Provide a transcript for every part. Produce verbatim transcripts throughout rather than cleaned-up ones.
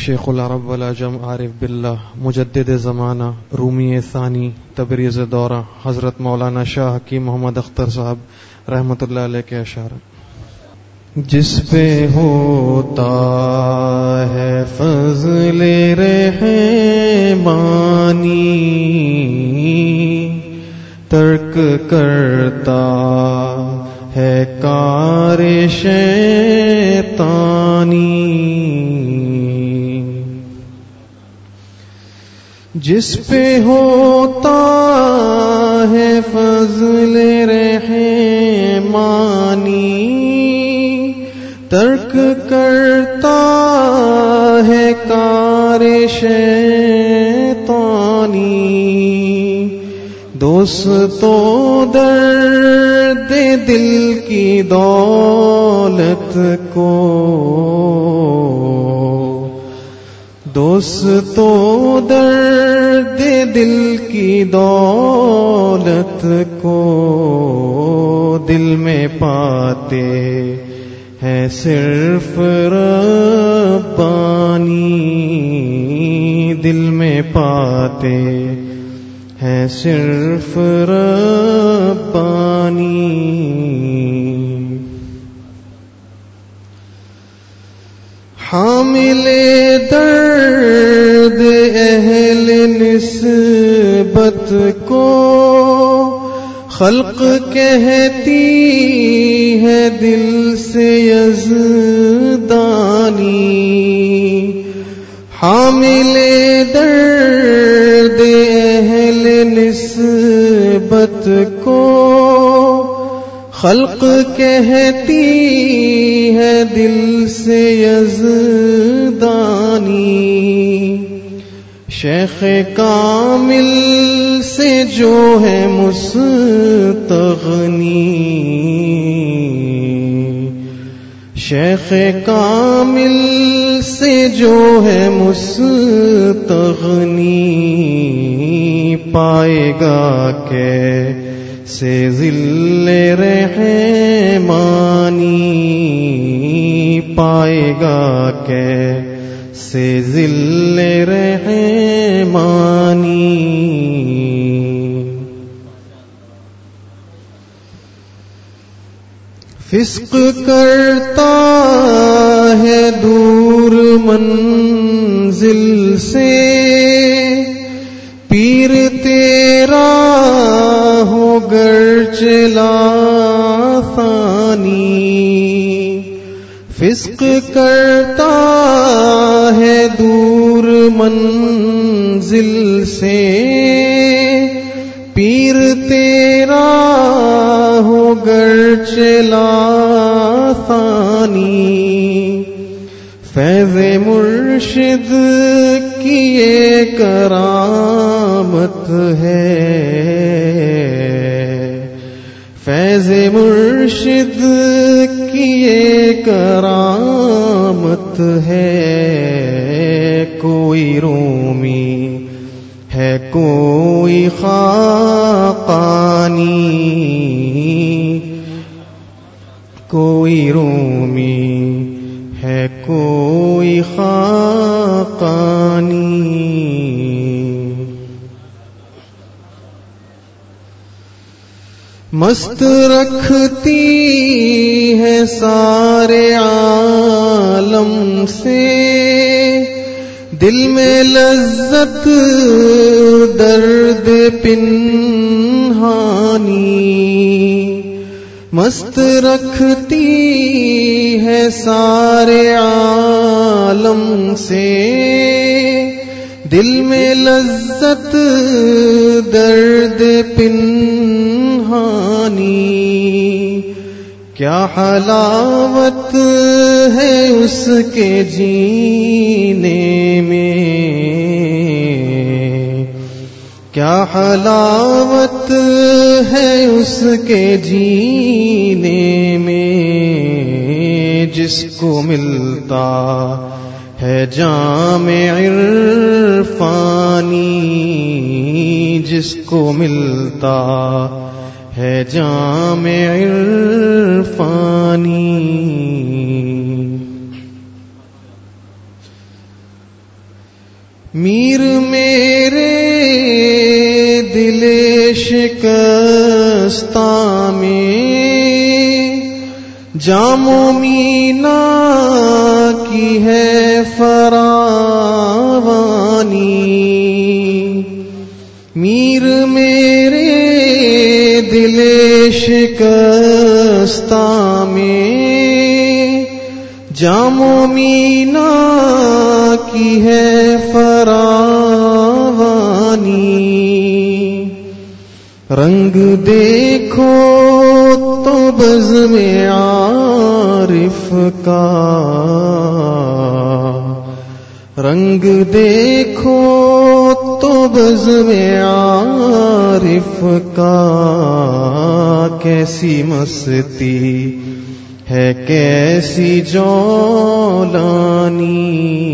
شیخ العرب والعجم عارف باللہ مجدد زمانہ رومی ثانی تبریز دورہ حضرت مولانا شاہ حکیم محمد اختر صاحب رحمۃ اللہ علیہ کے اشعار. جس پہ ہوتا ہے فضل رحمانی ترک کرتا ہے کار شیطانی. جس پہ ہوتا ہے فضل رحمانی ترک کرتا ہے کار شیطانی. دوستو درد دل کی دولت کو دوستو درد دل کی دولت کو دل میں پاتے ہیں صرف ربانی. دل میں پاتے ہیں صرف ربانی. حامل درد اہل نسبت کو خلق کہتی ہے دل سے یزدانی. حامل درد اہل نسبت کو خلق کہتی ہے دل سے یزدانی. شیخ کامل سے جو ہے مستغنی شیخ کامل سے جو ہے مستغنی پائے گا کیسے ذل رحمانی. پائے گا کیسے ذل رحمانی. فسق کرتا ہے دور منزل سے پیر تیرا ہو گرچہ لافانی. فسق کرتا ہے دور منزل سے پیر تیرا ہو گرچہ لافانی. فیض مرشد کی یہ کرامت ہے فیض مرشد کی یہ کرامت ہے. کوئی رومی ہے کوئی خاقانی کوئی رومی ہے کوئی خاقانی. مست رکھتی ہے سارے عالم سے دل میں لذت درد پنہانی. مست رکھتی ہے سارے عالم سے دل میں لذت درد پنہانی. کیا حلاوت ہے اس کے جینے میں کیا حلاوت ہے اس کے جینے میں جس کو ملتا ہے جام عرفانی جس کو ملتا ہے جام عرفانی. میر میرے دل شکستہ میں جام و مینا کی ہے فراوانی، میر میرے دل شکستہ میں جام و مینا کی ہے فراوانی، رنگ دیکھو تو بزم عارف کا، رنگ دیکھو تو بزم عارف کا، کیسی مستی ہے کیسی جولانی،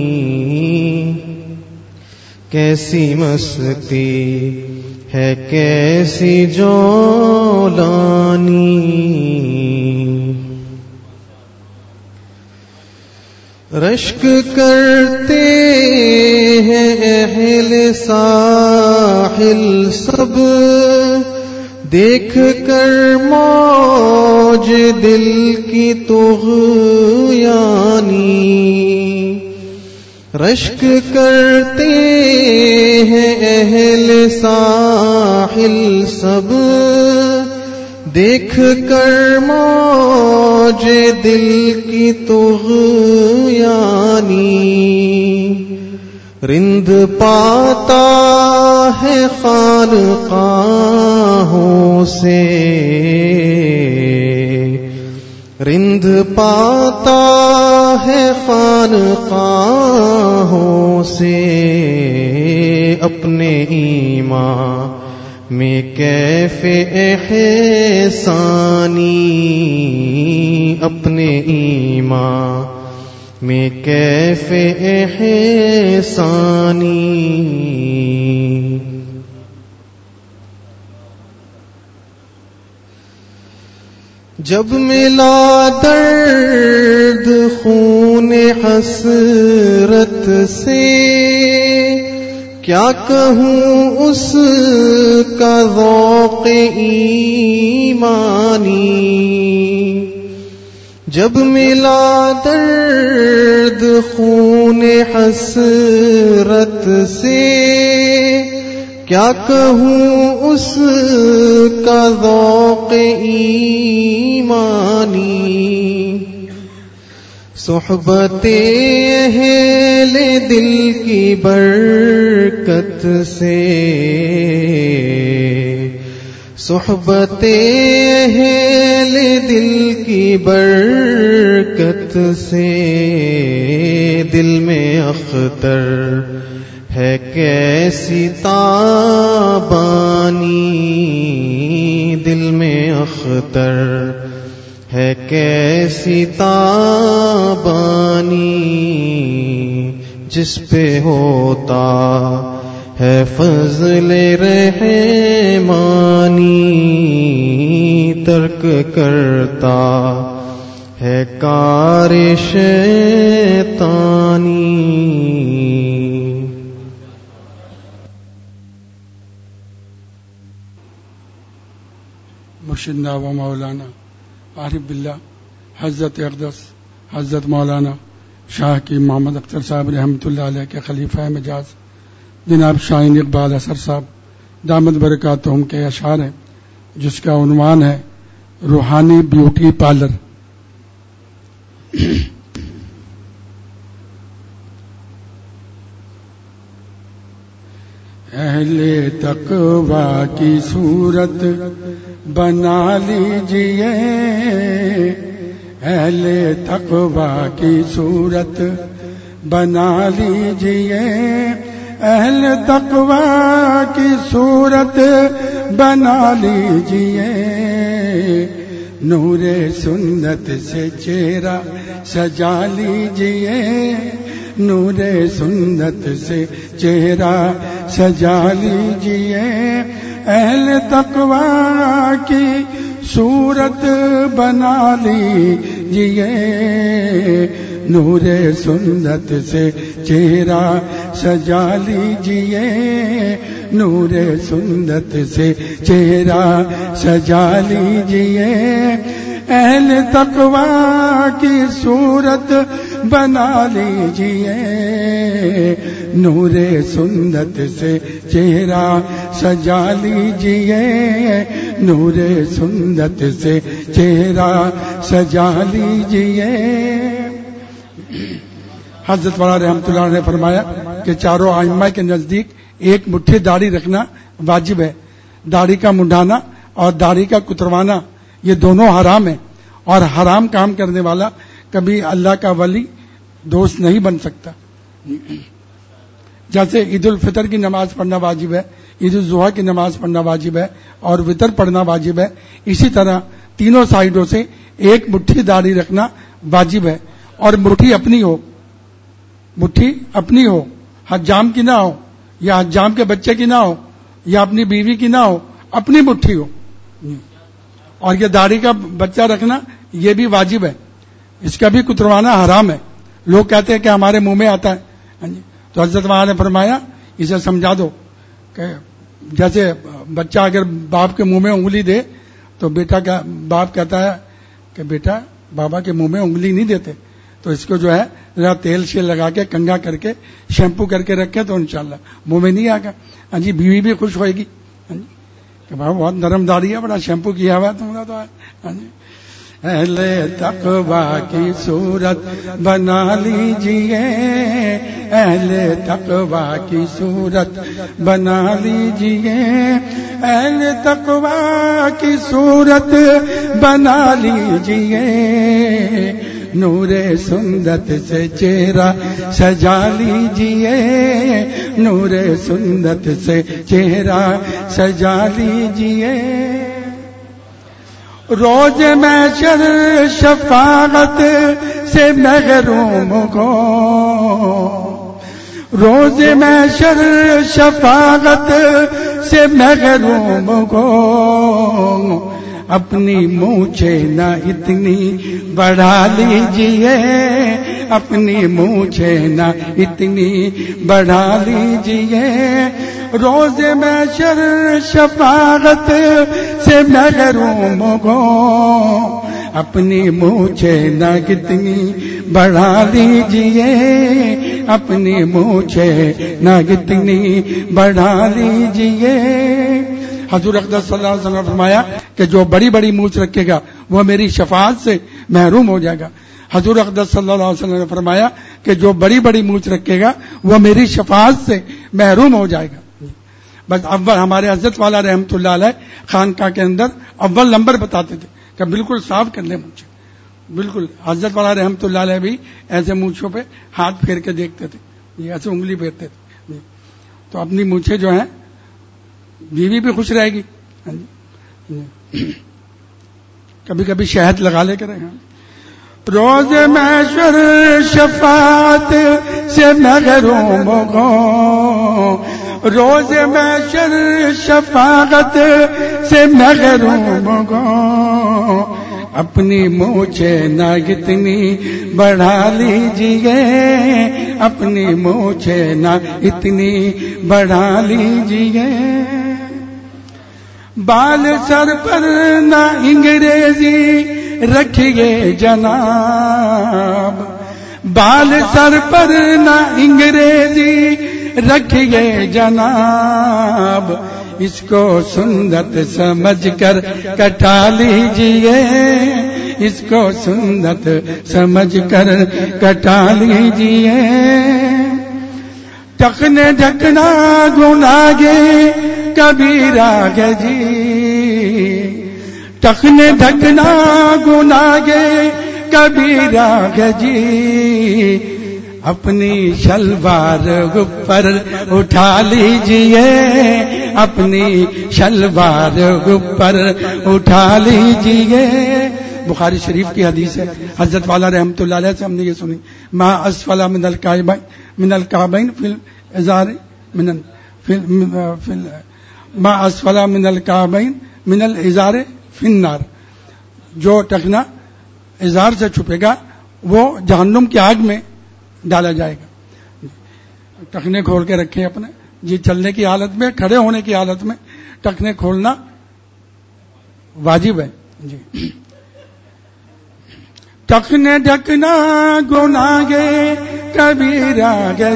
کیسی مستی ہے کیسی جولانی، رشک کرتے ہیں اہل ساحل سب، دیکھ کر موج دل کی طغیانی، رشک کرتے ہیں اہل ساحل سب، دیکھ کر موج دل کی طغیانی، رند پاتا ہے خانقاہوں سے، رند پاتا ہے خانقاہوں سے، اپنے ایمان میں کیف احسانی، اپنے ایمان میں کیف احسانی، جب ملا درد خون حسرت سے، کیا کہوں اس کا ذوق ایمانی، جب ملا درد خون حسرت سے، کیا کہوں اس کا ذوق ایمانی، صحبت اہل دل کی برکت سے، صحبت اہل دل کی برکت سے، دل میں اختر ہے کیسی تابانی، دل میں اختر ہے کیسی تابانی، جس پہ ہوتا ہے فضل رحمانی، ترک کرتا ہے کار شیطانی، مرشدنا و مولانا عارف باللہ حضرت اقدس حضرت مولانا شاہ کی محمد اختر صاحب رحمۃ اللہ علیہ کے خلیفہ مجاز جناب شاہین اقبال اثر صاحب دامت برکاتہم کے اشعار ہیں، جس کا عنوان ہے روحانی بیوٹی پارلر۔ اہل تقویٰ کی صورت بنا لیجئے، اہل تقویٰ کی صورت بنا لیجئے، اہل تقویٰ کی صورت بنا لیجئے، نور سنت سے چہرہ سجا لیجئے، نور سنت سے چہرہ سجا لیجئے، اہل تقویٰ کی صورت بنا لیجئے، نور سنت سے چہرہ سجا لیجئے نور سنت سے چہرہ سجا لیجئے اہل تقوی کی صورت بنا لیجئے نور سنت سے چہرہ سجا لیجئے نور سنت سے چہرہ سجا لیجئے. حضرت والا رحمۃ اللہ نے فرمایا کہ چاروں ائمہ کے نزدیک ایک مٹھی داڑھی رکھنا واجب ہے. داڑھی کا منڈانا اور داڑھی کا کتروانا یہ دونوں حرام ہیں، اور حرام کام کرنے والا کبھی اللہ کا ولی دوست نہیں بن سکتا. جیسے عید الفطر کی نماز پڑھنا واجب ہے، عید الضحیٰ کی نماز پڑھنا واجب ہے اور وطر پڑھنا واجب ہے، اسی طرح تینوں سائیڈوں سے ایک مٹھی داڑھی رکھنا واجب ہے. اور مٹھی اپنی ہو، مٹھی اپنی ہو، حجام کی نہ ہو یا حجام کے بچے کی نہ ہو یا اپنی بیوی کی نہ ہو، اپنی مٹھی ہو. اور یہ داڑھی کا بچہ رکھنا یہ بھی واجب ہے، اس کا بھی کتروانا حرام ہے. لوگ کہتے ہیں کہ ہمارے منہ میں آتا ہے، ہاں جی، تو حضرت وہاں نے فرمایا اسے سمجھا دو کہ جیسے بچہ اگر باپ کے منہ میں انگلی دے تو بیٹا کا باپ کہتا ہے کہ بیٹا بابا کے منہ میں انگلی نہیں دیتے، تو اس کو جو ہے ذرا تیل شیل لگا کے کنگا کر کے شیمپو کر کے رکھے تو انشاءاللہ منہ میں نہیں آگا. ہاں جی، بیوی بھی خوش ہوئے گی، ہاں جی، کہ بابا بہت نرم داڑھی ہے، بڑا شیمپو کیا ہوا ہے تمہارا تو. ہاں جی، اہل تقوی کی صورت بنا لیجئے اہل تقوی کی صورت بنا لیجئے اہل تقوی کی صورت بنا لیجئے نور سنت سے چہرہ سجا لیجئے نور سنت سے چہرہ سجا لیجئے. روز محشر شفاعت سے محروم کو روز محشر شفاعت سے محروم کو اپنی مونچھے نہ اتنی بڑھا لیجئے اپنی مونچھے نہ اتنی بڑھا لیجئے روز محشر شفاعت سے محروم کو اپنی مونچھے نہ کتنی بڑھا لیجئے اپنی مونچھے نہ کتنی بڑھا لیجئے. حضور اقدس صلی اللہ علیہ وسلم نے فرمایا کہ جو بڑی بڑی مونچھ رکھے گا وہ میری شفاعت سے محروم ہو جائے گا. حضور اقدس صلی اللہ علیہ وسلم نے فرمایا کہ جو بڑی بڑی مونچھ رکھے گا وہ میری شفاعت سے محروم ہو جائے گا. بس اول ہمارے حضرت والا رحمۃ اللہ علیہ خانقاہ کے اندر اول نمبر بتاتے تھے کہ بالکل صاف کر لیں مونچھیں. بالکل حضرت والا رحمۃ اللہ علیہ بھی ایسے مونچھوں پہ ہاتھ پھیر کے دیکھتے تھے, یہ ایسے انگلی پھیرتے تھے. تو اپنی مونچھیں جو ہیں بیوی بھی خوش رہے گی. کبھی کبھی شہد لگا لے کر روز محشر شفاعت سے محروم ہو روز محشر شفاعت سے محروم ہو اپنی مونچھے نہ اتنی بڑھا لیجئے اپنی مونچھے نہ اتنی بڑھا لیجئے. بال سر پر نہ انگریزی رکھیے جناب بال سر پر نہ انگریزی رکھیے جناب اس کو سنت سمجھ کر کٹا لیجئے اس کو سنت سمجھ کر کٹا لیجئے. ٹکنے ڈھکنا گناہگے کبیرہ ہے جی ٹکنے ڈھکنا گناہگے کبیرہ ہے جی اپنی شلوار اوپر اٹھا لیجئے اپنی شلوار اوپر اٹھا لیجئے. بخاری شریف کی حدیث ہے, حضرت والا رحمۃ اللہ علیہ سے ہم نے یہ سنی ما اسفل من الکعبین من الکعبین فی الازار من فی ما اسفل من الکعبین من الازار فی النار. جو ٹکنا ازار سے چھپے گا وہ جہنم کی آگ میں ڈالا جائے گا. ٹخنے کھول کے رکھیں اپنے جی. چلنے کی حالت میں, کھڑے ہونے کی حالت میں ٹخنے کھولنا واجب ہے جی. ٹخنے ڈھکنا گناہ گے کبیرہ گے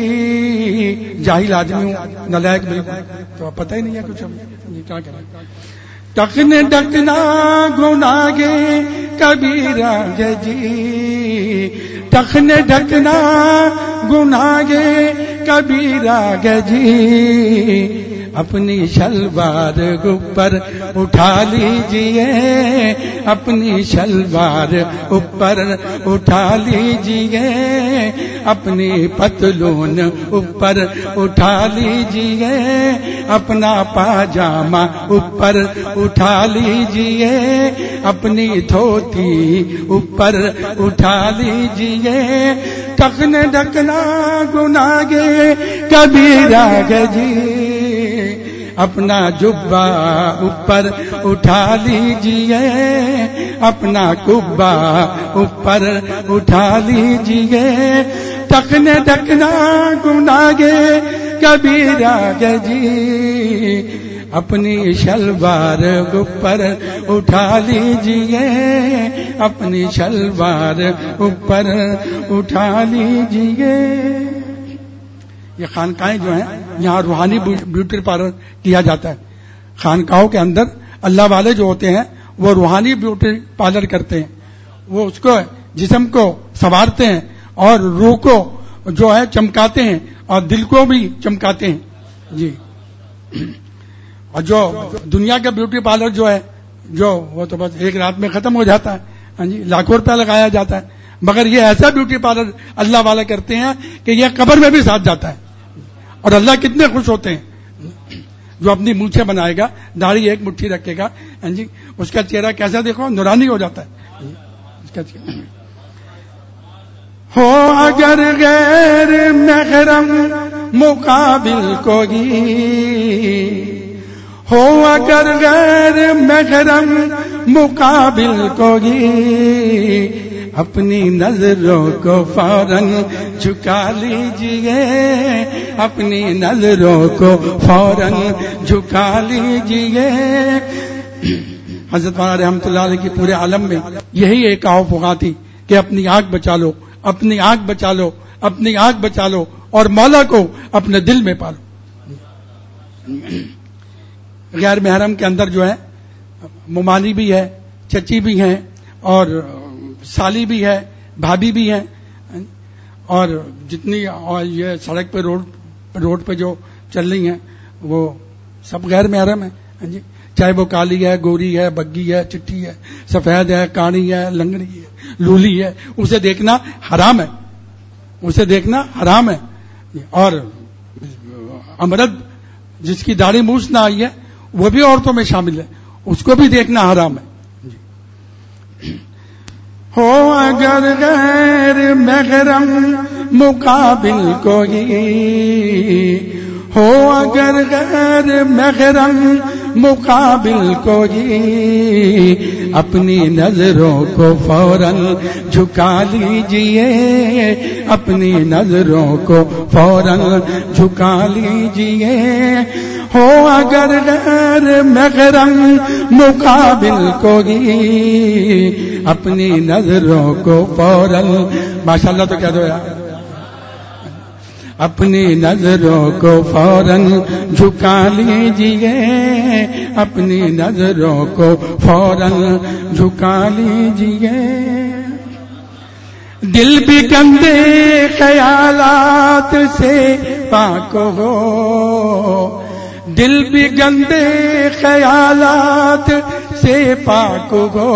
جی. جاہل آدمی ہوں, نالائق بالکل, تو پتہ ہی نہیں ہے کچھ جی. کیا کریں. ٹخنے ڈھکنا گناہ گے کبیرہ گے جی. ٹخنے ڈھکنا گناہ گے کبیرہ گے جی. اپنی شلوار اوپر اٹھا لیجئے, اپنی شلوار اوپر اٹھا لیجئے, اپنی پتلون اوپر اٹھا لیجئے, اپنا پاجامہ اوپر اٹھا لیجئے, اپنی دھوتی اوپر اٹھا لیجئے. ٹخنے ڈھکنا گناہ گے کبیرہ گے جی. اپنا جبہ اوپر اٹھا لیجئے, اپنا کبا اوپر اٹھا لیجئے. ٹخنے ڈھکنا گناہ گے کبیرہ گے جی. اپنی شلوار اوپر اٹھا لیجئے, اپنی شلوار اوپر اٹھا لیجئے. یہ خانقاہیں جو ہیں یہاں روحانی بیوٹی پارلر کیا جاتا ہے. خانقاہوں کے اندر اللہ والے جو ہوتے ہیں وہ روحانی بیوٹی پارلر کرتے ہیں. وہ اس کو جسم کو سنوارتے ہیں اور روح کو جو ہے چمکاتے ہیں اور دل کو بھی چمکاتے ہیں جی. اور جو دنیا کا بیوٹی پارلر جو ہے جو وہ تو بس ایک رات میں ختم ہو جاتا ہے ہاں جی. لاکھوں روپیہ لگایا جاتا ہے, مگر یہ ایسا بیوٹی پارلر اللہ والے کرتے ہیں کہ یہ قبر میں بھی ساتھ جاتا ہے. اور اللہ کتنے خوش ہوتے ہیں جو اپنی مونچھیں بنائے گا, داڑھی ایک مٹھی رکھے گا ہاں جی, اس کا چہرہ کیسا دیکھو نورانی ہو جاتا ہے. اس کا ہو اگر غیر محرم مقابل کوئی, ہو اگر غیر محرم مقابل کوئی, اپنی نظروں کو فوراً جھکا لیجئے, اپنی نظروں کو فوراً جھکا لیجئے. حضرت مولانا رحمۃ اللہ علیہ کی پورے عالم میں یہی ایک آوفغا تھی کہ اپنی آنکھ بچا لو, اپنی آنکھ بچا لو, اپنی آنکھ بچا لو اور مولا کو اپنے دل میں پالو. غیر محرم کے اندر جو ہے ممانی بھی ہے, چچی بھی ہیں اور سالی بھی ہے, بھابھی بھی ہے, اور جتنی اور یہ سڑک پہ روڈ روڈ پہ جو چل رہی ہیں وہ سب غیر محرم ہیں ہاں جی. چاہے وہ کالی ہے, گوری ہے, بگی ہے, چٹھی ہے, سفید ہے, کاڑی ہے, لنگڑی ہے, لولی ہے, اسے دیکھنا حرام ہے, اسے دیکھنا حرام ہے. اور امرد جس کی داڑھی مونچھ نہ آئی ہے وہ بھی عورتوں میں شامل ہے, اس کو بھی دیکھنا حرام ہے. ہو اگر غیر محرم مقابل کوئی, ہو اگر غیر محرم مقابل کوئی, اپنی نظروں کو فوراً جھکا لیجئے, اپنی نظروں کو فوراً جھکا لیجئے. ہو اگر غیر محرم مقابل کوئی, اپنی نظروں کو فوراً, ماشاءاللہ تو کہہ دو یار, اپنی نظروں کو فوراً جھکا لیجئے, اپنی نظروں کو فوراً جھکا لیجئے. دل بھی گندے خیالات سے پاک ہو, دل بھی گندے خیالات سے پاک ہو,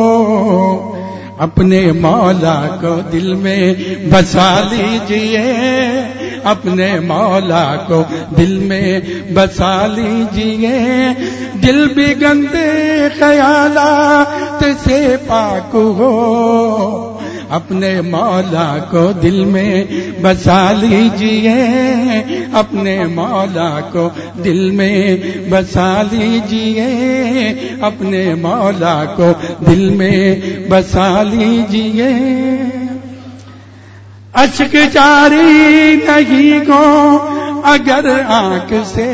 اپنے مولا کو دل میں بسا لیجئے, اپنے مولا کو دل میں بسا لیجئے. دل بھی گندے خیالات سے پاک ہو, اپنے مولا کو دل میں بسا لیجئے, اپنے مولا کو دل میں بسا لیجئے, اپنے مولا کو دل میں بسا لیجئے. اشک جاری نہیں گو اگر آنکھ سے،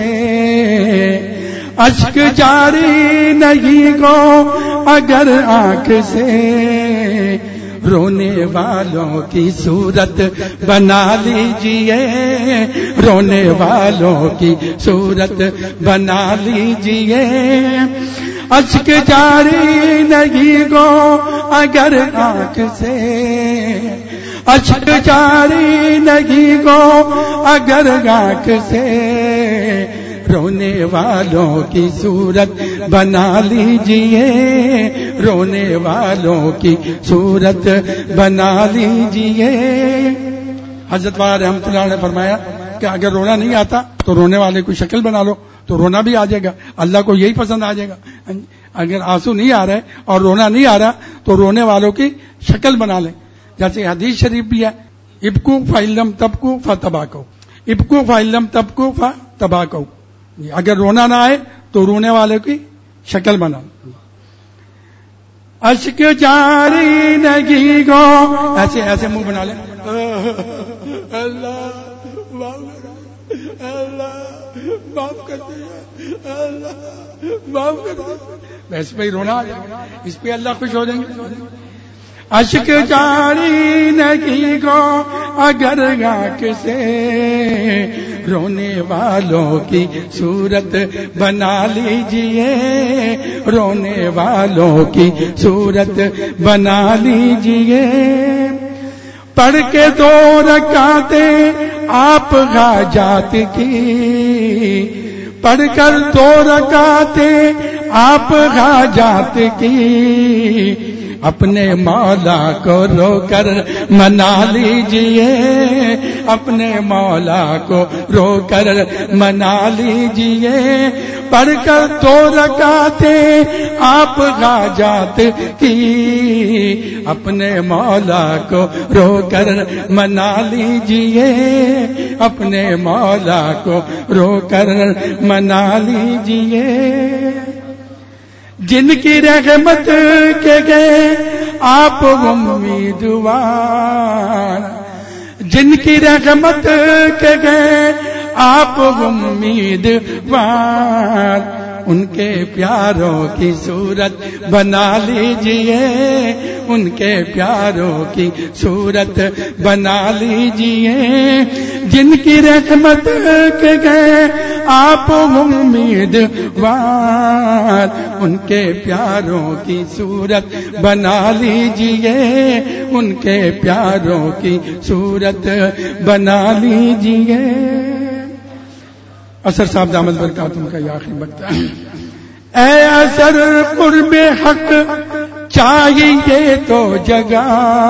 اشک جاری نہیں گو اگر آنکھ سے، رونے والوں کی صورت بنا لیجئے، رونے والوں کی صورت بنا لیجئے، اشک جاری نہیں گو اگر آنکھ سے، اشک جاری نہیں گو اگر آنکھ سے، رونے والوں کی صورت بنا لیجئے، رونے والوں کی صورت بنا لیجئے۔ حضرت والا رحمۃ اللہ نے فرمایا کہ اگر رونا نہیں آتا تو رونے والے کی شکل بنا لو تو رونا بھی آ جائے گا، اللہ کو یہی پسند آ جائے گا۔ اگر آنسو نہیں آ رہے اور رونا نہیں آ رہا تو رونے والوں کی شکل بنا لیں، جیسے حدیث شریف بھی ہے، ابکو فعلم تبکو فتباکو، ابکو فعلم تبکو فتباکو، اگر رونا نہ آئے تو رونے والے کی شکل بنا۔ اشک جاری نہیں گو، ایسے ایسے منہ بنا لیں، اللہ اللہ معاف کر دے، اللہ معاف کر دے، اس پہ ہی رونا آ جائے، اس پہ اللہ خوش ہو جائیں گے۔ اشک جاری نہیں گو اگر آنکھ سے، رونے والوں کی صورت بنا لیجئے، رونے والوں کی صورت بنا لیجئے، پڑھ کے دو رکعتیں آپ حاجات کی، پڑھ کر دو رکعتیں آپ حاجات کی، اپنے مولا کو رو کر منا لیجئے، اپنے مولا کو رو کر منا لیجئے، پڑھ کر دو رکعتیں آپ حاجات کی، اپنے مولا کو رو کر منا لیجئے، اپنے مولا کو رو کر منا لیجئے، جن کی رحمت کے گئے آپ امیدوار، جن کی رحمت کے گئے آپ امیدوار، ان کے پیاروں کی صورت بنا لیجئے، ان کے پیاروں کی صورت بنا لیجئے، جن کی رحمت کے گئے آپ امیدوار، ان کے پیاروں کی صورت بنا لیجئے، ان کے پیاروں کی صورت بنا لیجئے۔ اثر صاحب دامت برکاتہم کا یہ آخری وقت ہے۔ اے اثر قرب حق چاہیے تو جگہ،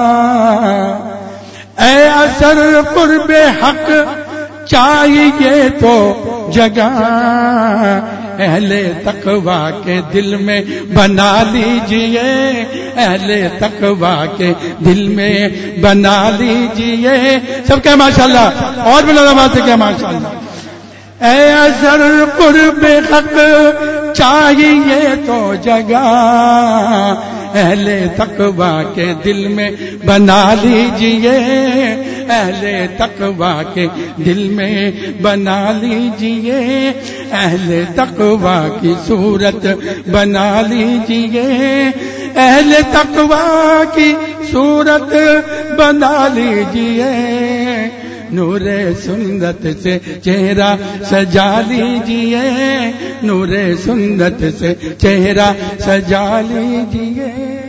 اے اثر قرب حق چاہیے تو جگہ، اہل تقوی کے دل میں بنا لیجئے، اہل تقوی کے دل میں بنا لیجئے۔ سب کہہ ماشاءاللہ، اور بھی لوگ بات ہے ماشاءاللہ۔ اے اثر قرب حق چاہیے تو جگہ، اہل تقوی کے دل میں بنا لیجئے، اہل تقوی کے دل میں بنا لیجئے، اہل تقوی کی صورت بنا لیجئے، اہل تقوی کی صورت بنا لیجئے، نور سنت سے چہرہ سجا لیجئے، نور سنت سے چہرہ سجا لیجئے۔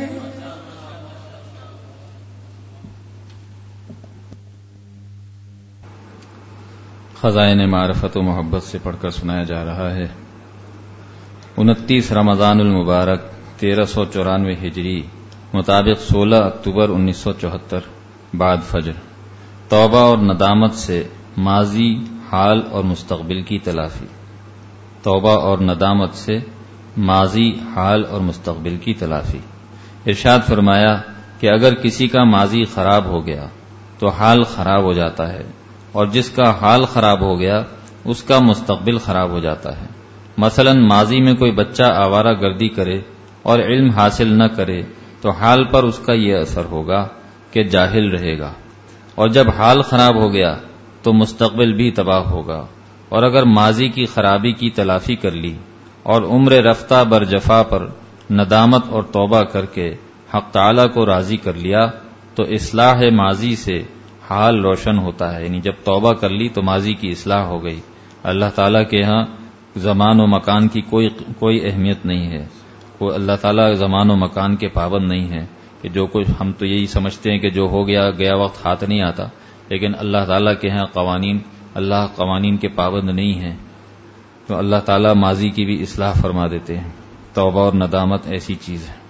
خزائن معرفت و محبت سے پڑھ کر سنایا جا رہا ہے۔ انتیس رمضان المبارک تیرہ سو چورانوے ہجری مطابق سولہ اکتوبر انیس سو چوہتر بعد فجر۔ توبہ اور ندامت سے ماضی، حال اور مستقبل کی تلافی۔ توبہ اور ندامت سے ماضی، حال اور مستقبل کی تلافی۔ ارشاد فرمایا کہ اگر کسی کا ماضی خراب ہو گیا تو حال خراب ہو جاتا ہے، اور جس کا حال خراب ہو گیا اس کا مستقبل خراب ہو جاتا ہے۔ مثلا ماضی میں کوئی بچہ آوارہ گردی کرے اور علم حاصل نہ کرے تو حال پر اس کا یہ اثر ہوگا کہ جاہل رہے گا، اور جب حال خراب ہو گیا تو مستقبل بھی تباہ ہوگا، اور اگر ماضی کی خرابی کی تلافی کر لی اور عمر رفتہ بر جفا پر ندامت اور توبہ کر کے حق تعالیٰ کو راضی کر لیا تو اصلاح ماضی سے حال روشن ہوتا ہے. یعنی جب توبہ کر لی تو ماضی کی اصلاح ہو گئی. اللہ تعالیٰ کے ہاں زمان و مکان کی کوئی کوئی اہمیت نہیں ہے. کوئی اللہ تعالیٰ زمان و مکان کے پابند نہیں ہے کہ جو کچھ ہم تو یہی سمجھتے ہیں کہ جو ہو گیا گیا وقت ہاتھ نہیں آتا، لیکن اللہ تعالیٰ کے ہاں قوانین اللہ قوانین کے پابند نہیں ہیں. تو اللہ تعالیٰ ماضی کی بھی اصلاح فرما دیتے ہیں. توبہ اور ندامت ایسی چیز ہے.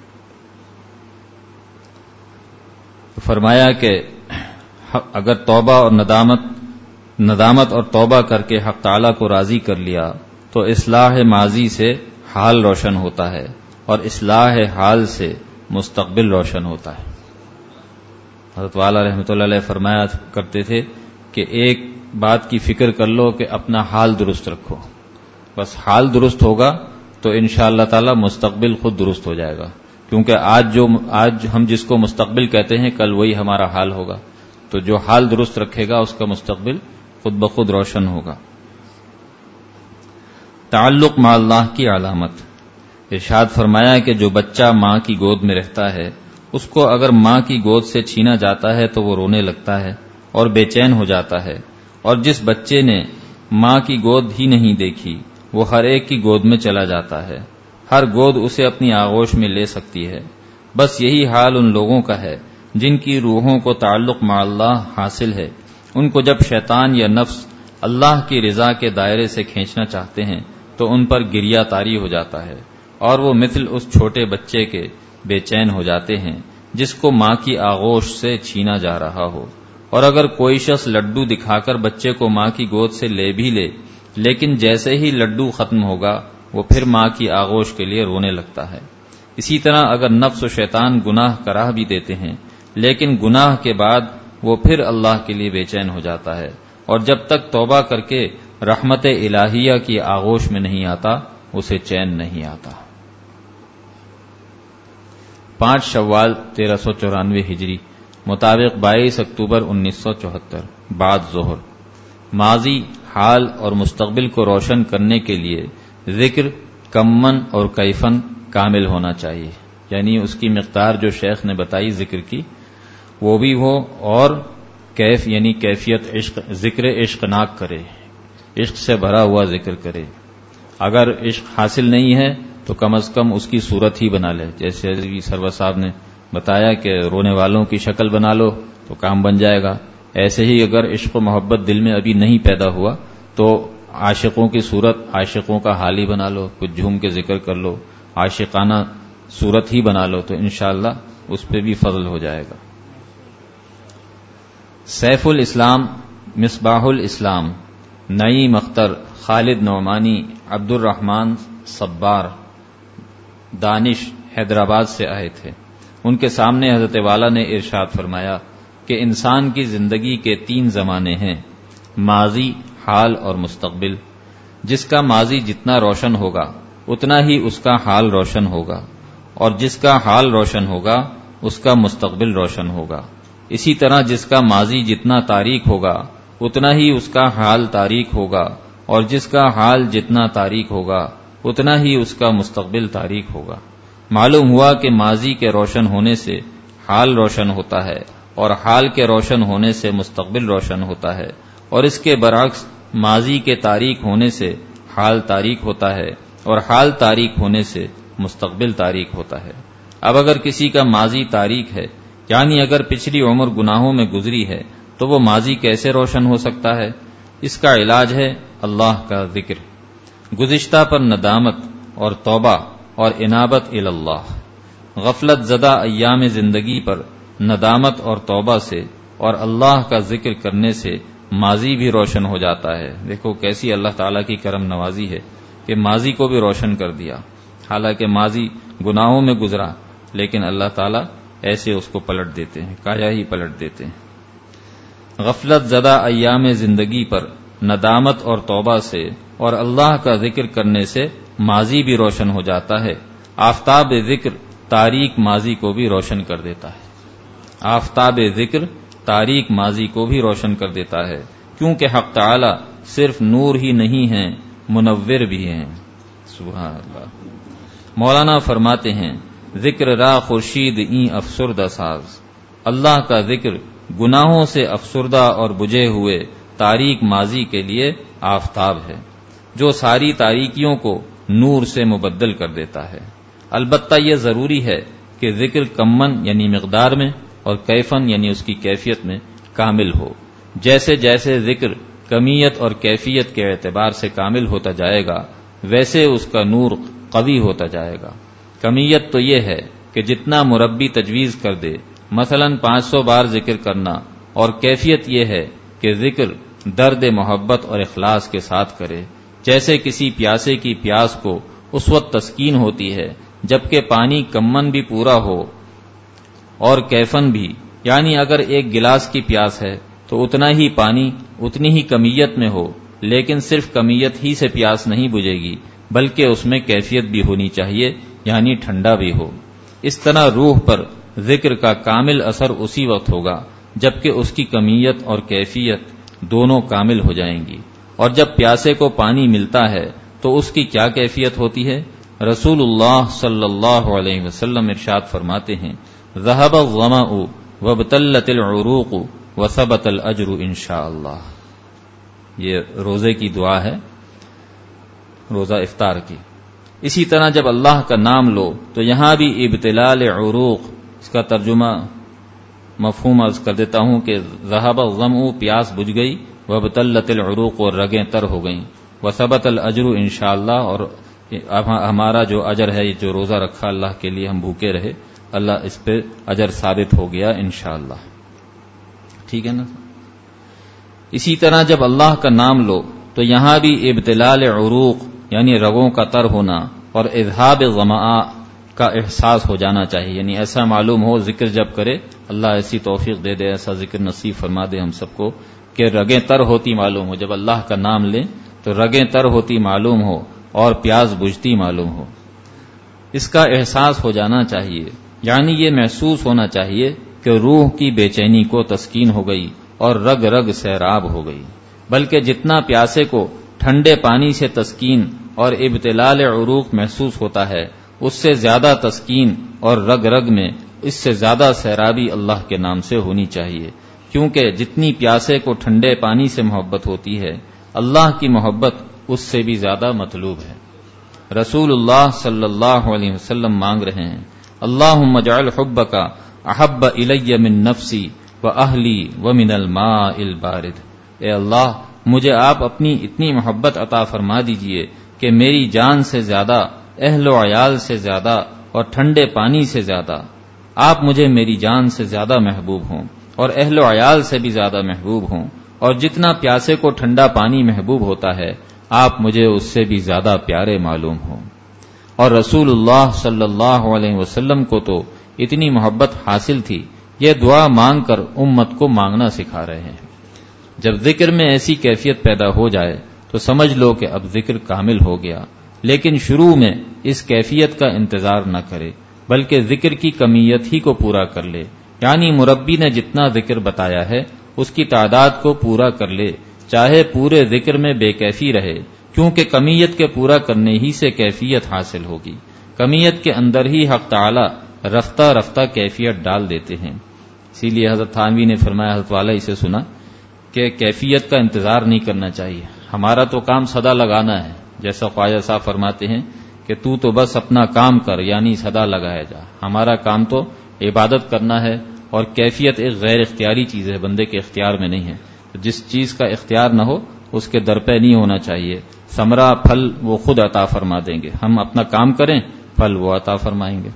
فرمایا کہ اگر توبہ اور ندامت ندامت اور توبہ کر کے حق تعالیٰ کو راضی کر لیا تو اصلاح ماضی سے حال روشن ہوتا ہے، اور اصلاح حال سے مستقبل روشن ہوتا ہے. حضرت والا رحمۃ اللہ علیہ فرمایا کرتے تھے کہ ایک بات کی فکر کر لو کہ اپنا حال درست رکھو. بس حال درست ہوگا تو انشاءاللہ تعالی مستقبل خود درست ہو جائے گا، کیونکہ آج جو آج ہم جس کو مستقبل کہتے ہیں کل وہی ہمارا حال ہوگا. تو جو حال درست رکھے گا اس کا مستقبل خود بخود روشن ہوگا. تعلق مع اللہ کی علامت. ارشاد فرمایا کہ جو بچہ ماں کی گود میں رہتا ہے اس کو اگر ماں کی گود سے چھینا جاتا ہے تو وہ رونے لگتا ہے اور بے چین ہو جاتا ہے، اور جس بچے نے ماں کی گود ہی نہیں دیکھی وہ ہر ایک کی گود میں چلا جاتا ہے. ہر گود اسے اپنی آغوش میں لے سکتی ہے. بس یہی حال ان لوگوں کا ہے جن کی روحوں کو تعلق مع اللہ حاصل ہے. ان کو جب شیطان یا نفس اللہ کی رضا کے دائرے سے کھینچنا چاہتے ہیں تو ان پر گریہ طاری ہو جاتا ہے، اور وہ مثل اس چھوٹے بچے کے بے چین ہو جاتے ہیں جس کو ماں کی آغوش سے چھینا جا رہا ہو. اور اگر کوئی شخص لڈو دکھا کر بچے کو ماں کی گود سے لے بھی لے، لیکن جیسے ہی لڈو ختم ہوگا وہ پھر ماں کی آغوش کے لیے رونے لگتا ہے. اسی طرح اگر نفس و شیطان گناہ کرا بھی دیتے ہیں لیکن گناہ کے بعد وہ پھر اللہ کے لیے بے چین ہو جاتا ہے، اور جب تک توبہ کر کے رحمت الہیہ کی آغوش میں نہیں آتا اسے چین نہیں آتا. پانچ شوال تیرہ سو چورانوے ہجری مطابق بائیس اکتوبر انیس سو چوہتر بعد ظہر. ماضی، حال اور مستقبل کو روشن کرنے کے لیے ذکر کمن اور کیفن کامل ہونا چاہیے. یعنی اس کی مقدار جو شیخ نے بتائی ذکر کی وہ بھی ہو، اور کیف یعنی کیفیت عشق، ذکر عشق ناک کرے، عشق سے بھرا ہوا ذکر کرے. اگر عشق حاصل نہیں ہے تو کم از کم اس کی صورت ہی بنا لے. جیسے سرور صاحب نے بتایا کہ رونے والوں کی شکل بنا لو تو کام بن جائے گا. ایسے ہی اگر عشق و محبت دل میں ابھی نہیں پیدا ہوا تو عاشقوں کی صورت، عاشقوں کا حال ہی بنا لو، کچھ جھوم کے ذکر کر لو، عاشقانہ صورت ہی بنا لو، تو انشاءاللہ اس پہ بھی فضل ہو جائے گا. سیف الاسلام، مصباح الاسلام، نعیم اختر، خالد نعمانی، عبد الرحمن صبار، دانش حیدرآباد سے آئے تھے. ان کے سامنے حضرت والا نے ارشاد فرمایا کہ انسان کی زندگی کے تین زمانے ہیں، ماضی، حال اور مستقبل. جس کا ماضی جتنا روشن ہوگا اتنا ہی اس کا حال روشن ہوگا، اور جس کا حال روشن ہوگا اس کا مستقبل روشن ہوگا. اسی طرح جس کا ماضی جتنا تاریک ہوگا اتنا ہی اس کا حال تاریک ہوگا، اور جس کا حال جتنا تاریک ہوگا اتنا ہی اس کا مستقبل تاریک ہوگا. معلوم ہوا کہ ماضی کے روشن ہونے سے حال روشن ہوتا ہے، اور حال کے روشن ہونے سے مستقبل روشن ہوتا ہے، اور اس کے برعکس ماضی کے تاریک ہونے سے حال تاریک ہوتا ہے، اور حال تاریک ہونے سے مستقبل تاریک ہوتا ہے. اب اگر کسی کا ماضی تاریک ہے، یعنی اگر پچھلی عمر گناہوں میں گزری ہے، تو وہ ماضی کیسے روشن ہو سکتا ہے؟ اس کا علاج ہے اللہ کا ذکر، گزشتہ پر ندامت اور توبہ اور انابت اللہ. غفلت زدہ ایام زندگی پر ندامت اور توبہ سے اور اللہ کا ذکر کرنے سے ماضی بھی روشن ہو جاتا ہے. دیکھو کیسی اللہ تعالیٰ کی کرم نوازی ہے کہ ماضی کو بھی روشن کر دیا. حالانکہ ماضی گناہوں میں گزرا لیکن اللہ تعالیٰ ایسے اس کو پلٹ دیتے ہیں، کایا ہی پلٹ دیتے ہیں. غفلت زدہ ایام زندگی پر ندامت اور توبہ سے اور اللہ کا ذکر کرنے سے ماضی بھی روشن ہو جاتا ہے. آفتاب ذکر تاریک ماضی کو بھی روشن کر دیتا ہے. آفتاب ذکر تاریک ماضی کو بھی روشن کر دیتا ہے، کیونکہ حق تعالی صرف نور ہی نہیں ہیں، منور بھی ہیں۔ سبحان اللہ۔ مولانا فرماتے ہیں، ذکر را خورشید این افسردہ ساز، اللہ کا ذکر گناہوں سے افسردہ اور بجھے ہوئے تاریک ماضی کے لیے آفتاب ہے، جو ساری تاریکیوں کو نور سے مبدل کر دیتا ہے۔ البتہ یہ ضروری ہے کہ ذکر کمن یعنی مقدار میں اور کیفن یعنی اس کی کیفیت میں کامل ہو۔ جیسے جیسے ذکر کمیت اور کیفیت کے اعتبار سے کامل ہوتا جائے گا، ویسے اس کا نور قوی ہوتا جائے گا۔ کمیت تو یہ ہے کہ جتنا مربی تجویز کر دے، مثلا پانچ سو بار ذکر کرنا، اور کیفیت یہ ہے کہ ذکر درد محبت اور اخلاص کے ساتھ کرے، جیسے کسی پیاسے کی پیاس کو اس وقت تسکین ہوتی ہے جبکہ پانی کمن بھی پورا ہو اور کیفن بھی، یعنی اگر ایک گلاس کی پیاس ہے تو اتنا ہی پانی اتنی ہی کمیت میں ہو، لیکن صرف کمیت ہی سے پیاس نہیں بجھے گی بلکہ اس میں کیفیت بھی ہونی چاہیے، یعنی ٹھنڈا بھی ہو۔ اس طرح روح پر ذکر کا کامل اثر اسی وقت ہوگا جبکہ اس کی کمیت اور کیفیت دونوں کامل ہو جائیں گی۔ اور جب پیاسے کو پانی ملتا ہے تو اس کی کیا کیفیت ہوتی ہے؟ رسول اللہ صلی اللہ علیہ وسلم ارشاد فرماتے ہیں، ذهب الظمأ وابتلت العروق وثبت الاجر انشاءاللہ۔ یہ روزے کی دعا ہے، روزہ افطار کی۔ اسی طرح جب اللہ کا نام لو تو یہاں بھی ابتلال عروق، اس کا ترجمہ مفہوم عرض کر دیتا ہوں کہ ذهب الظمأ، پیاس بجھ گئی، وابتلت العروق، اور رگیں تر ہو گئیں، وثبت الاجر انشاءاللہ، اور ہمارا جو اجر ہے، جو روزہ رکھا اللہ کے لیے ہم بھوکے رہے، اللہ اس پہ اجر ثابت ہو گیا انشاءاللہ۔ ٹھیک ہے نا؟ اسی طرح جب اللہ کا نام لو تو یہاں بھی ابتلال عروق یعنی رگوں کا تر ہونا اور اذہاب ظمآ کا احساس ہو جانا چاہیے، یعنی ایسا معلوم ہو ذکر جب کرے، اللہ ایسی توفیق دے دے، ایسا ذکر نصیب فرما دے ہم سب کو کہ رگیں تر ہوتی معلوم ہو، جب اللہ کا نام لیں تو رگیں تر ہوتی معلوم ہو اور پیاس بجھتی معلوم ہو۔ اس کا احساس ہو جانا چاہیے، یعنی یہ محسوس ہونا چاہیے کہ روح کی بے چینی کو تسکین ہو گئی اور رگ رگ سیراب ہو گئی، بلکہ جتنا پیاسے کو ٹھنڈے پانی سے تسکین اور ابتلال عروق محسوس ہوتا ہے، اس سے زیادہ تسکین اور رگ رگ میں اس سے زیادہ سیرابی اللہ کے نام سے ہونی چاہیے، کیونکہ جتنی پیاسے کو ٹھنڈے پانی سے محبت ہوتی ہے، اللہ کی محبت اس سے بھی زیادہ مطلوب ہے۔ رسول اللہ صلی اللہ علیہ وسلم مانگ رہے ہیں، اللہم اجعل حبک احب الی من نفسی و اہلی و من الماء البارد۔ اے اللہ، مجھے آپ اپنی اتنی محبت عطا فرما دیجئے کہ میری جان سے زیادہ، اہل و عیال سے زیادہ اور ٹھنڈے پانی سے زیادہ آپ مجھے میری جان سے زیادہ محبوب ہوں اور اہل و عیال سے بھی زیادہ محبوب ہوں، اور جتنا پیاسے کو ٹھنڈا پانی محبوب ہوتا ہے آپ مجھے اس سے بھی زیادہ پیارے معلوم ہوں۔ اور رسول اللہ صلی اللہ علیہ وسلم کو تو اتنی محبت حاصل تھی، یہ دعا مانگ کر امت کو مانگنا سکھا رہے ہیں۔ جب ذکر میں ایسی کیفیت پیدا ہو جائے تو سمجھ لو کہ اب ذکر کامل ہو گیا، لیکن شروع میں اس کیفیت کا انتظار نہ کرے بلکہ ذکر کی کمیت ہی کو پورا کر لے، یعنی مربی نے جتنا ذکر بتایا ہے اس کی تعداد کو پورا کر لے، چاہے پورے ذکر میں بے کیفی رہے، کیونکہ کمیت کے پورا کرنے ہی سے کیفیت حاصل ہوگی۔ کمیت کے اندر ہی حق تعالی رفتہ رفتہ کیفیت ڈال دیتے ہیں۔ اسی لیے حضرت تھانوی نے فرمایا، حضرت والا اسے سنا کہ کیفیت کا انتظار نہیں کرنا چاہیے، ہمارا تو کام صدا لگانا ہے، جیسا خواجہ صاحب فرماتے ہیں کہ تو تو بس اپنا کام کر، یعنی صدا لگایا جا، ہمارا کام تو عبادت کرنا ہے، اور کیفیت ایک غیر اختیاری چیز ہے، بندے کے اختیار میں نہیں ہے، جس چیز کا اختیار نہ ہو اس کے در پہ نہیں ہونا چاہیے۔ ثمرہ پھل وہ خود عطا فرما دیں گے، ہم اپنا کام کریں، پھل وہ عطا فرمائیں گے۔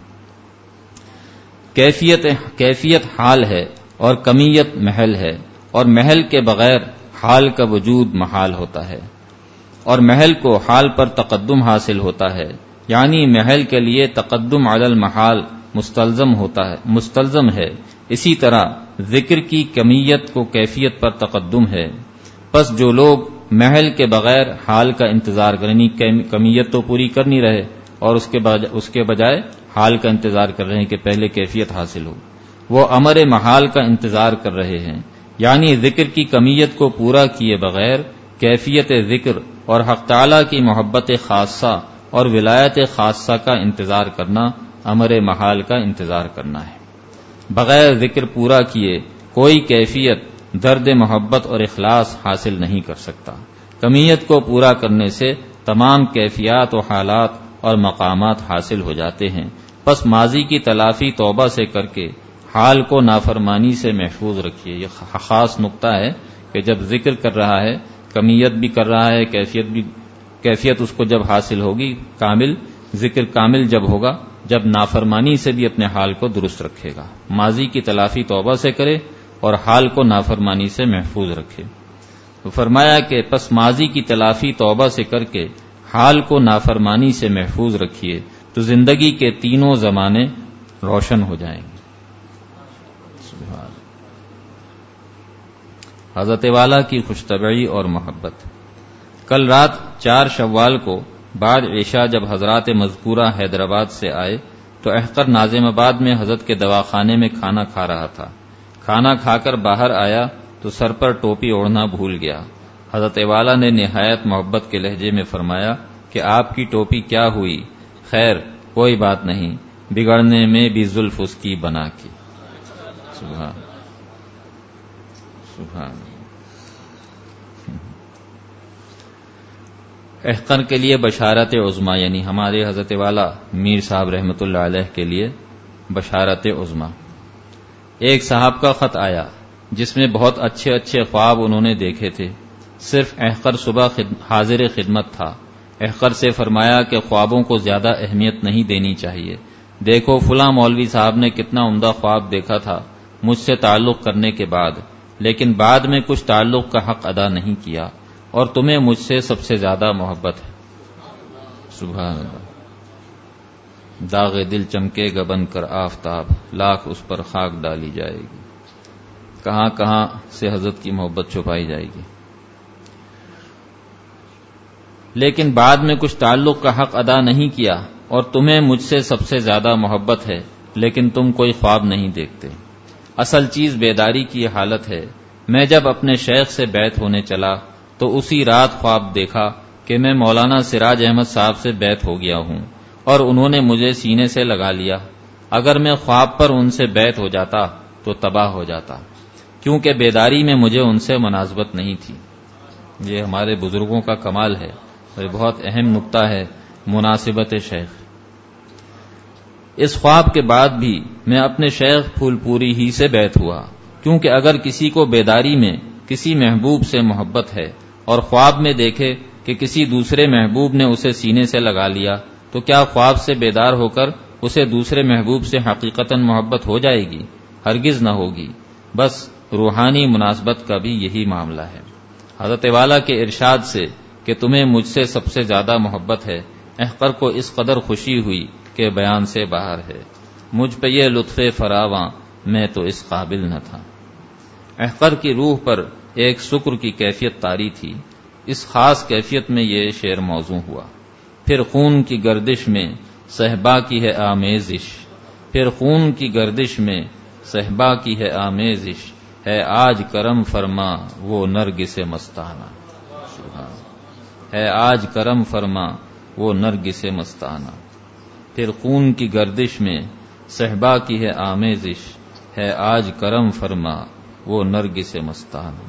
کیفیت کیفیت حال ہے اور کمیت محل ہے، اور محل کے بغیر حال کا وجود محال ہوتا ہے، اور محل کو حال پر تقدم حاصل ہوتا ہے، یعنی محل کے لیے تقدم علی المحال مستلزم ہوتا ہے مستلزم ہے اسی طرح ذکر کی کمیت کو کیفیت پر تقدم ہے۔ پس جو لوگ محل کے بغیر حال کا انتظار کریں، کمیت تو پوری کر نہیں رہے اور اس کے اس کے بجائے حال کا انتظار کر رہے ہیں کہ پہلے کیفیت حاصل ہو، وہ امر محال کا انتظار کر رہے ہیں، یعنی ذکر کی کمیت کو پورا کیے بغیر کیفیت ذکر اور حق تعالی کی محبت خاصہ اور ولایت خاصہ کا انتظار کرنا امر محال کا انتظار کرنا ہے۔ بغیر ذکر پورا کیے کوئی کیفیت درد محبت اور اخلاص حاصل نہیں کر سکتا۔ کمیت کو پورا کرنے سے تمام کیفیات و حالات اور مقامات حاصل ہو جاتے ہیں۔ پس ماضی کی تلافی توبہ سے کر کے حال کو نافرمانی سے محفوظ رکھیے۔ یہ خاص نقطہ ہے کہ جب ذکر کر رہا ہے، کمیت بھی کر رہا ہے، کیفیت بھی کیفیت اس کو جب حاصل ہوگی، کامل ذکر کامل جب ہوگا، جب نافرمانی سے بھی اپنے حال کو درست رکھے گا۔ ماضی کی تلافی توبہ سے کرے اور حال کو نافرمانی سے محفوظ رکھے۔ تو فرمایا کہ پس ماضی کی تلافی توبہ سے کر کے حال کو نافرمانی سے محفوظ رکھیے تو زندگی کے تینوں زمانے روشن ہو جائیں گے۔ سبحان حضرت والا کی خوشطبعی اور محبت۔ کل رات چار شوال کو بعد عشاء جب حضرات مذکورہ حیدرآباد سے آئے تو احقر ناظم آباد میں حضرت کے دواخانے میں کھانا کھا رہا تھا۔ کھانا کھا کر باہر آیا تو سر پر ٹوپی اوڑھنا بھول گیا۔ حضرت والا نے نہایت محبت کے لہجے میں فرمایا کہ آپ کی ٹوپی کیا ہوئی؟ خیر کوئی بات نہیں، بگڑنے میں بھی زلف اس کی بنا کی۔ سبحان سبحان احقر کے لیے بشارت عظمی، یعنی ہمارے حضرت والا میر صاحب رحمۃ اللہ علیہ کے لیے بشارت عظمی۔ ایک صاحب کا خط آیا جس میں بہت اچھے اچھے خواب انہوں نے دیکھے تھے۔ صرف احقر صبح حاضر خدمت تھا۔ احقر سے فرمایا کہ خوابوں کو زیادہ اہمیت نہیں دینی چاہیے۔ دیکھو فلاں مولوی صاحب نے کتنا عمدہ خواب دیکھا تھا مجھ سے تعلق کرنے کے بعد، لیکن بعد میں کچھ تعلق کا حق ادا نہیں کیا، اور تمہیں مجھ سے سب سے زیادہ محبت ہے۔ سبحان اللہ۔ داغ دل چمکے گا بن کر آفتاب، لاکھ اس پر خاک ڈالی جائے گی۔ کہاں کہاں سے حضرت کی محبت چھپائی جائے گی، لیکن بعد میں کچھ تعلق کا حق ادا نہیں کیا، اور تمہیں مجھ سے سب سے زیادہ محبت ہے، لیکن تم کوئی خواب نہیں دیکھتے۔ اصل چیز بیداری کی حالت ہے۔ میں جب اپنے شیخ سے بیعت ہونے چلا تو اسی رات خواب دیکھا کہ میں مولانا سراج احمد صاحب سے بیعت ہو گیا ہوں اور انہوں نے مجھے سینے سے لگا لیا۔ اگر میں خواب پر ان سے بیعت ہو جاتا تو تباہ ہو جاتا، کیونکہ بیداری میں مجھے ان سے مناسبت نہیں تھی۔ یہ ہمارے بزرگوں کا کمال ہے اور یہ بہت اہم نقطہ ہے، مناسبت شیخ۔ اس خواب کے بعد بھی میں اپنے شیخ پھول پوری ہی سے بیعت ہوا، کیونکہ اگر کسی کو بیداری میں کسی محبوب سے محبت ہے اور خواب میں دیکھے کہ کسی دوسرے محبوب نے اسے سینے سے لگا لیا تو کیا خواب سے بیدار ہو کر اسے دوسرے محبوب سے حقیقتاً محبت ہو جائے گی؟ ہرگز نہ ہوگی۔ بس روحانی مناسبت کا بھی یہی معاملہ ہے۔ حضرت والا کے ارشاد سے کہ تمہیں مجھ سے سب سے زیادہ محبت ہے، احقر کو اس قدر خوشی ہوئی کہ بیان سے باہر ہے۔ مجھ پہ یہ لطف فراواں، میں تو اس قابل نہ تھا۔ احقر کی روح پر ایک شکر کی کیفیت طاری تھی۔ اس خاص کیفیت میں یہ شعر موزوں ہوا۔ پھر خون کی گردش میں صحبا کی ہے آمیزش، پھر خون کی گردش میں صحبا کی ہے آمیزش، ہے آج کرم فرما وہ نرگس مستانہ، ہے آج کرم فرما وہ نرگس مستانہ۔ پھر خون کی گردش میں صحبا کی ہے آمیزش، ہے آج کرم فرما وہ نرگس مستانہ۔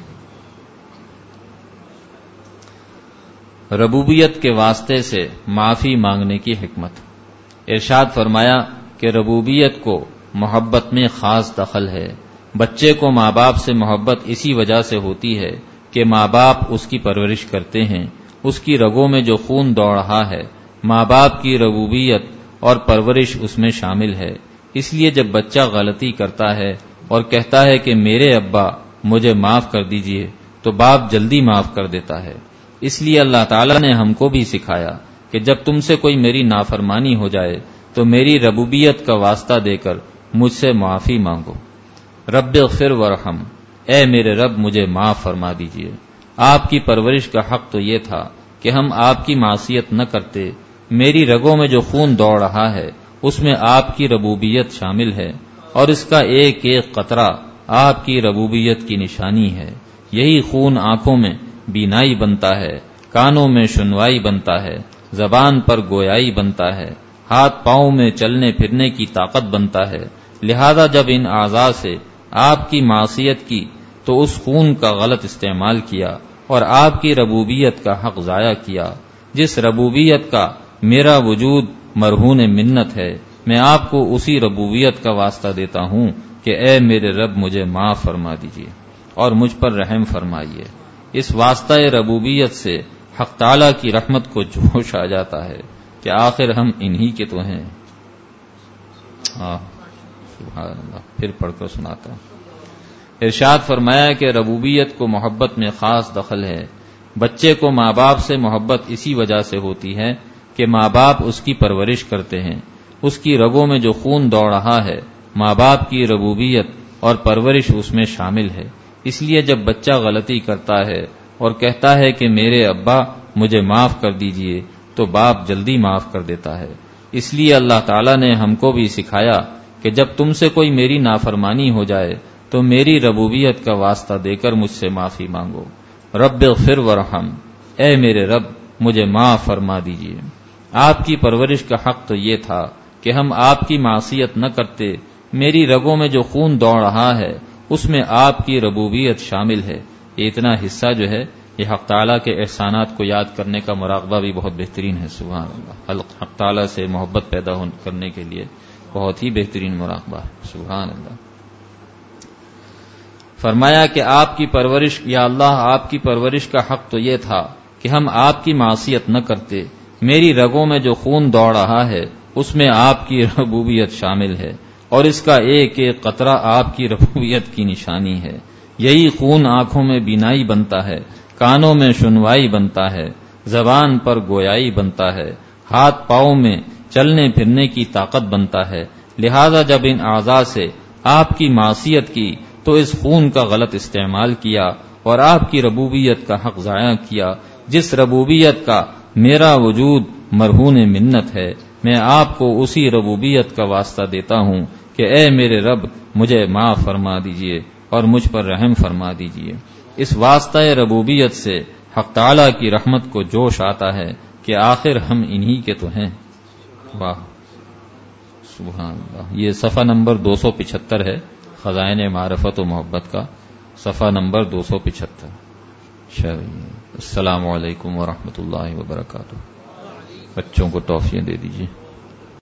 ربوبیت کے واسطے سے معافی مانگنے کی حکمت۔ ارشاد فرمایا کہ ربوبیت کو محبت میں خاص دخل ہے۔ بچے کو ماں باپ سے محبت اسی وجہ سے ہوتی ہے کہ ماں باپ اس کی پرورش کرتے ہیں، اس کی رگوں میں جو خون دوڑ رہا ہے، ماں باپ کی ربوبیت اور پرورش اس میں شامل ہے۔ اس لیے جب بچہ غلطی کرتا ہے اور کہتا ہے کہ میرے ابا مجھے معاف کر دیجئے تو باپ جلدی معاف کر دیتا ہے۔ اس لیے اللہ تعالیٰ نے ہم کو بھی سکھایا کہ جب تم سے کوئی میری نافرمانی ہو جائے تو میری ربوبیت کا واسطہ دے کر مجھ سے معافی مانگو۔ رب اغفر ورحم، اے میرے رب مجھے معاف فرما دیجئے۔ آپ کی پرورش کا حق تو یہ تھا کہ ہم آپ کی معصیت نہ کرتے۔ میری رگوں میں جو خون دوڑ رہا ہے اس میں آپ کی ربوبیت شامل ہے، اور اس کا ایک ایک قطرہ آپ کی ربوبیت کی نشانی ہے. یہی خون آنکھوں میں بینائی بنتا ہے، کانوں میں سنوائی بنتا ہے، زبان پر گویائی بنتا ہے، ہاتھ پاؤں میں چلنے پھرنے کی طاقت بنتا ہے. لہذا جب ان اعضاء سے آپ کی معصیت کی تو اس خون کا غلط استعمال کیا اور آپ کی ربوبیت کا حق ضائع کیا. جس ربوبیت کا میرا وجود مرہون منت ہے، میں آپ کو اسی ربوبیت کا واسطہ دیتا ہوں کہ اے میرے رب مجھے معاف فرما دیجیے اور مجھ پر رحم فرمائیے. اس واسطہ ربوبیت سے حق تعالی کی رحمت کو جوش آ جاتا ہے کہ آخر ہم انہی کے تو ہیں. آہ سبحان اللہ. پھر پڑھ کر سناتا ہوں. ارشاد فرمایا کہ ربوبیت کو محبت میں خاص دخل ہے. بچے کو ماں باپ سے محبت اسی وجہ سے ہوتی ہے کہ ماں باپ اس کی پرورش کرتے ہیں. اس کی رگوں میں جو خون دوڑ رہا ہے ماں باپ کی ربوبیت اور پرورش اس میں شامل ہے. اس لیے جب بچہ غلطی کرتا ہے اور کہتا ہے کہ میرے ابا مجھے معاف کر دیجئے تو باپ جلدی معاف کر دیتا ہے. اس لیے اللہ تعالیٰ نے ہم کو بھی سکھایا کہ جب تم سے کوئی میری نافرمانی ہو جائے تو میری ربوبیت کا واسطہ دے کر مجھ سے معافی مانگو. رب اغفر ورحم، اے میرے رب مجھے معاف فرما دیجئے. آپ کی پرورش کا حق تو یہ تھا کہ ہم آپ کی معصیت نہ کرتے. میری رگوں میں جو خون دوڑ رہا ہے اس میں آپ کی ربوبیت شامل ہے. یہ اتنا حصہ جو ہے یہ حق تعالیٰ کے احسانات کو یاد کرنے کا مراقبہ بھی بہت بہترین ہے. سبحان اللہ. حق تعالیٰ سے محبت پیدا کرنے کے لیے بہت ہی بہترین مراقبہ. سبحان اللہ. فرمایا کہ آپ کی پرورش یا اللہ آپ کی پرورش کا حق تو یہ تھا کہ ہم آپ کی معصیت نہ کرتے. میری رگوں میں جو خون دوڑ رہا ہے اس میں آپ کی ربوبیت شامل ہے اور اس کا ایک ایک قطرہ آپ کی ربوبیت کی نشانی ہے. یہی خون آنکھوں میں بینائی بنتا ہے، کانوں میں سنوائی بنتا ہے، زبان پر گویائی بنتا ہے، ہاتھ پاؤں میں چلنے پھرنے کی طاقت بنتا ہے. لہذا جب ان اعضاء سے آپ کی معصیت کی تو اس خون کا غلط استعمال کیا اور آپ کی ربوبیت کا حق ضائع کیا. جس ربوبیت کا میرا وجود مرہون منت ہے، میں آپ کو اسی ربوبیت کا واسطہ دیتا ہوں کہ اے میرے رب مجھے معاف فرما دیجئے اور مجھ پر رحم فرما دیجئے. اس واسطہ ربوبیت سے حق تعالی کی رحمت کو جوش آتا ہے کہ آخر ہم انہی کے تو ہیں. واہ سبحان اللہ. یہ صفحہ نمبر دو سو پچہتر ہے، خزائن معرفت و محبت کا صفحہ نمبر دو سو پچہتر. السلام علیکم ورحمۃ اللہ وبرکاتہ. بچوں کو ٹافیاں دے دیجیے.